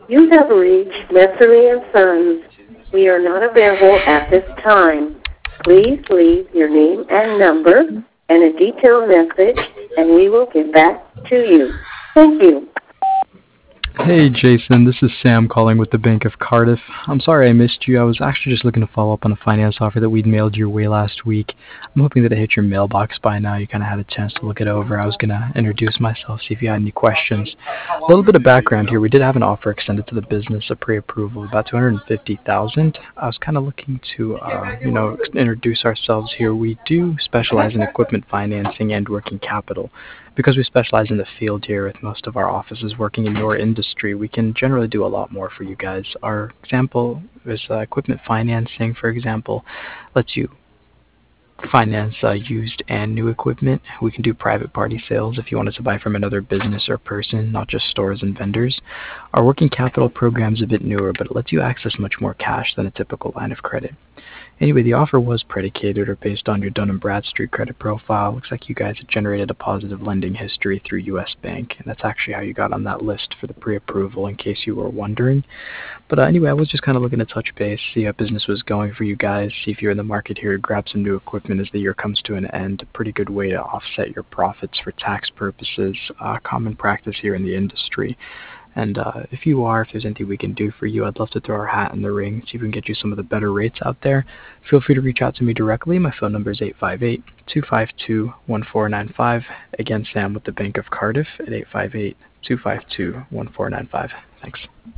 You have reached Messery and Sons. We are not available at this time. Please leave your name and number and a detailed message, and we will get back to you. Thank you. Hey Jason, this is Sam calling with the Bank of Cardiff. I'm sorry I missed you. I was actually just looking to follow up on a finance offer that we'd mailed your way last week. I'm hoping that it hit your mailbox by now. You kind of had a chance to look it over. I was going to introduce myself, see if you had any questions. A little bit of background here. We did have an offer extended to the business, a pre-approval, of about 250,000. I was kind of looking to, introduce ourselves here. We do specialize in equipment financing and working capital. Because we specialize in the field here with most of our offices working in your industry, we can generally do a lot more for you guys. Our example is equipment financing, for example, lets you finance used and new equipment. We can do private party sales if you wanted to buy from another business or person, not just stores and vendors. Our working capital program is a bit newer, but it lets you access much more cash than a typical line of credit. Anyway, the offer was predicated or based on your Dun& Bradstreet credit profile. Looks like you guys had generated a positive lending history through U.S. Bank, and that's actually how you got on that list for the pre-approval, in case you were wondering. But anyway, I was just kind of looking to touch base, see how business was going for you guys, see if you're in the market here to grab some new equipment as the year comes to an end. A pretty good way to offset your profits for tax purposes, common practice here in the industry. And if you are, if there's anything we can do for you, I'd love to throw our hat in the ring, see if we can get you some of the better rates out there. Feel free to reach out to me directly. My phone number is 858-252-1495. Again, Sam with the Bank of Cardiff at 858-252-1495. Thanks.